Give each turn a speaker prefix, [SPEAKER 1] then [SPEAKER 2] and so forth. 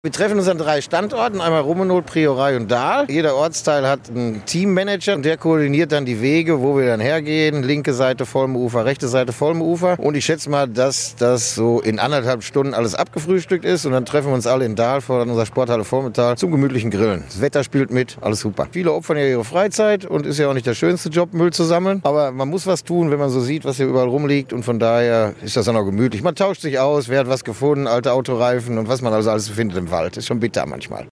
[SPEAKER 1] Wir treffen uns an 3 Standorten, einmal Rummenigge, Priorei und Dahl. Jeder Ortsteil hat einen Teammanager und der koordiniert dann die Wege, wo wir dann hergehen. Linke Seite Volmenufer, rechte Seite Volmenufer. Und ich schätze mal, dass das so in 1,5 Stunden alles abgefrühstückt ist. Und dann treffen wir uns alle in Dahl vor unserer Sporthalle Vormittag zum gemütlichen Grillen. Das Wetter spielt mit, alles super. Viele opfern ja ihre Freizeit und ist ja auch nicht der schönste Job, Müll zu sammeln. Aber man muss was tun, wenn man so sieht, was hier überall rumliegt. Und von daher ist das dann auch gemütlich. Man tauscht sich aus, wer hat was gefunden, alte Autoreifen und was man also alles findet im Wald. Ist schon bitter manchmal.